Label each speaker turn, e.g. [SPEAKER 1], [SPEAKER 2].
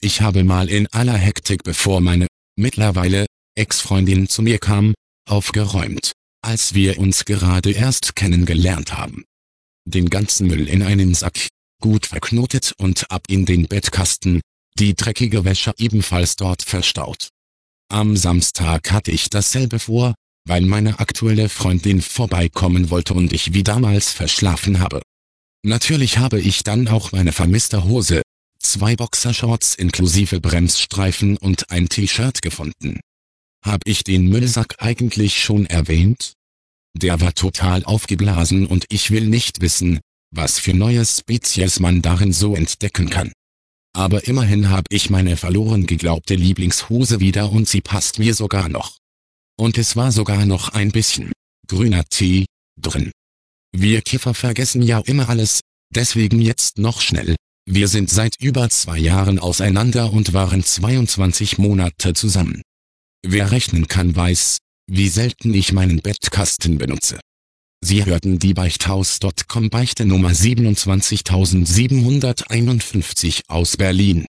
[SPEAKER 1] Ich habe mal in aller Hektik, bevor meine, mittlerweile, Ex-Freundin zu mir kam, aufgeräumt, als wir uns gerade erst kennengelernt haben. Den ganzen Müll in einen Sack, gut verknotet und ab in den Bettkasten, die dreckige Wäsche ebenfalls dort verstaut. Am Samstag hatte ich dasselbe vor, weil meine aktuelle Freundin vorbeikommen wollte und ich wie damals verschlafen habe. Natürlich habe ich dann auch meine vermisste Hose, 2 Boxershorts inklusive Bremsstreifen und ein T-Shirt gefunden. Hab ich den Müllsack eigentlich schon erwähnt? Der war total aufgeblasen und ich will nicht wissen, was für neue Spezies man darin so entdecken kann. Aber immerhin habe ich meine verloren geglaubte Lieblingshose wieder und sie passt mir sogar noch. Und es war sogar noch ein bisschen grüner Tee drin. Wir Kiffer vergessen ja immer alles, deswegen jetzt noch schnell. Wir sind seit über 2 Jahren auseinander und waren 22 Monate zusammen. Wer rechnen kann, weiß, wie selten ich meinen Bettkasten benutze. Sie hörten die Beichthaus.com Beichte Nummer 27751 aus Berlin.